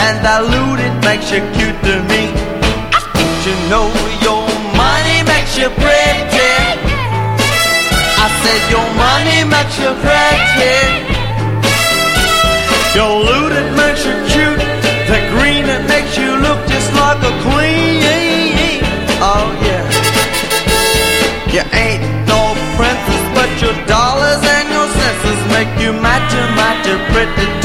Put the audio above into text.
and diluted makes you cute to me. Don't you know your money makes you pretty? I said your money makes you pretty. Your looted makes you cute. The green it makes you look just like a queen. Oh yeah. You ain't no princess, but your dollars and your senses make you mighty, mighty pretty.